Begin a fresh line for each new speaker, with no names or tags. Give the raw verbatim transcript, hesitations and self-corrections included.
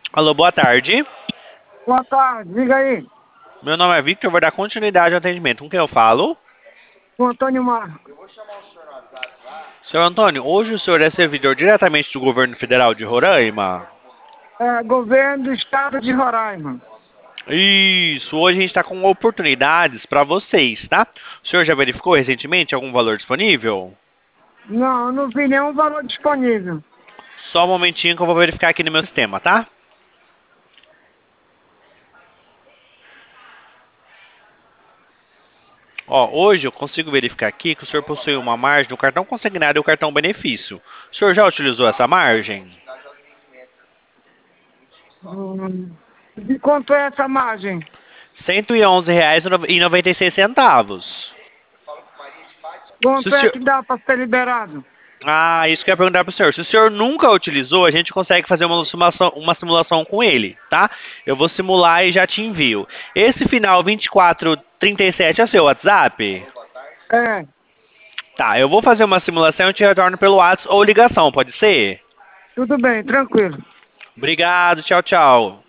Alô, boa tarde.
Boa tarde, diga aí.
Meu nome é Victor, vou dar continuidade ao atendimento. Com quem eu falo?
O Antônio Marco.
Senhor Antônio, hoje o senhor é servidor diretamente do governo federal de Roraima?
É, governo do estado de Roraima.
Isso, hoje a gente está com oportunidades para vocês, tá? O senhor já verificou recentemente algum valor disponível?
Não, eu não vi nenhum valor disponível.
Só um momentinho que eu vou verificar aqui no meu sistema, tá? Ó, hoje eu consigo verificar aqui que o senhor possui uma margem no cartão consignado e o cartão benefício. O senhor já utilizou essa margem?
Hum, de quanto é essa margem?
cento e onze reais e noventa e seis centavos. Se o
Quanto é
senhor...
que dá para ser liberado?
Ah, isso que eu ia perguntar pro senhor. Se o senhor nunca utilizou, a gente consegue fazer uma simulação, uma simulação com ele, tá? Eu vou simular e já te envio. Esse final vinte e quatro trinta e sete é seu WhatsApp?
É,
Tá, eu vou fazer uma simulação e eu te retorno pelo WhatsApp ou ligação, pode ser?
tudo bem, tranquilo.
Obrigado, tchau, tchau.